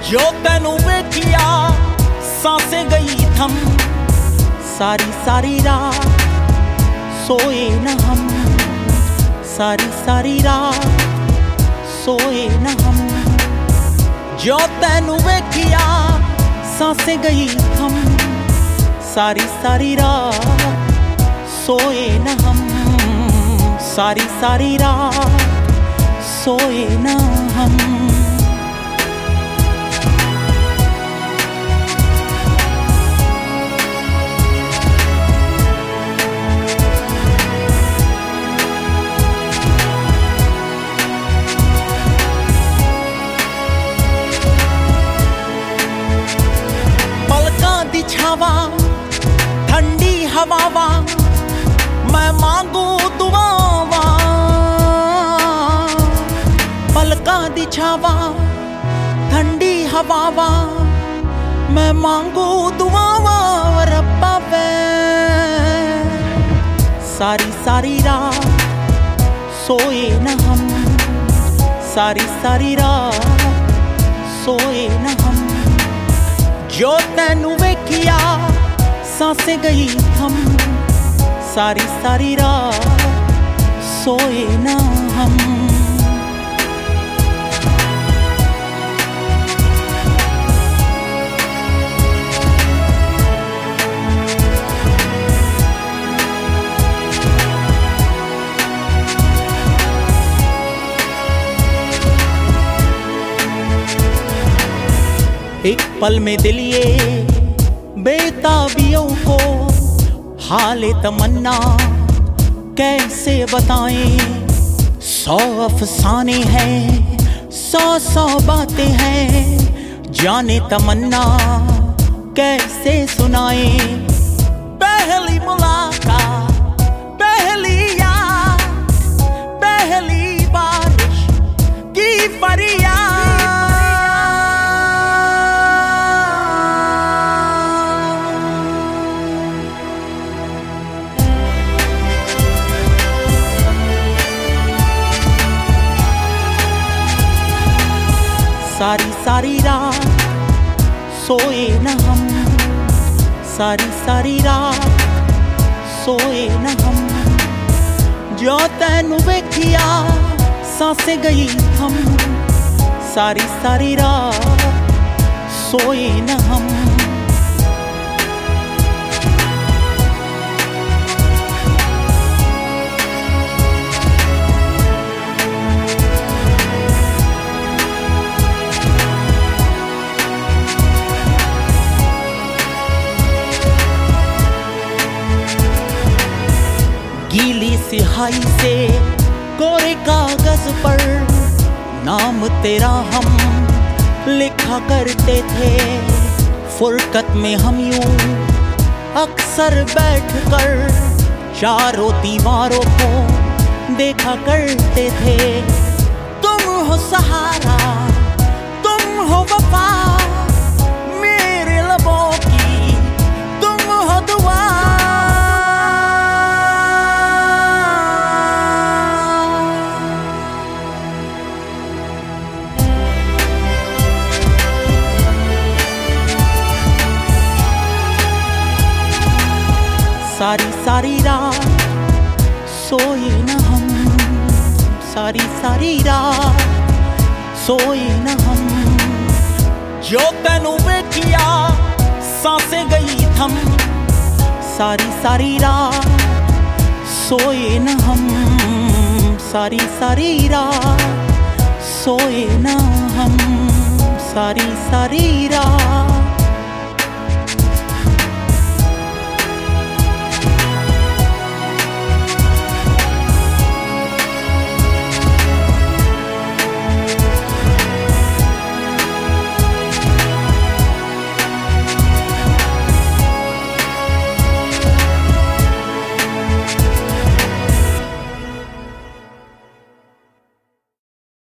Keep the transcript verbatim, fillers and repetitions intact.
जो तेनू वेखिया सांसें गई थम, सारी सारी रात सोए न हम, सारी सारी रात सोए न हम। जो तेनू वेखिया सांसें गई थम, सारी सारी रात सोए न हम, सारी सारी रात सोए न हम। छावा ठंडी हवावा मैं मांगू दुआवा, पलकां दी छावा ठंडी हवावा मैं मांगू दुआवा रब्बा वे। सारी सारी रात सोए न हम, सारी सारी रात सोए न हम। जो तेनू वेखिया सांसें गई थम, सारी सारी रात सोए न हम। एक पल में दिल ये बेताबियों को हाले तमन्ना कैसे बताएं। सौ अफसाने हैं, सौ सौ बातें हैं, जाने तमन्ना कैसे सुनाएं। पहली मुलाकात, पहली याद, पहली बारिश की फरियाद, सारी सारी रात सोए न हम, सारी सारी रात सोए न हम। जो तेनू वेखिया सांसें गई थम, सारी सारी रात सोए न हम। गीली सिहाई से कोरे कागज पर नाम तेरा हम लिखा करते थे। फुरकत में हम यूं अक्सर बैठकर चारों दीवारों को देखा करते थे। तुम हो सहारा, तुम हो वफा, मेरे लबों की तुम हो दुआ। सारी सारी रात सोए न हम, सारी सारी रात सोए न हम। जो तेनू वेखिया सांसें गई थम, सारी सारी रात सोए न हम, सारी सारी रात सोए न हम, सारी सारी रात।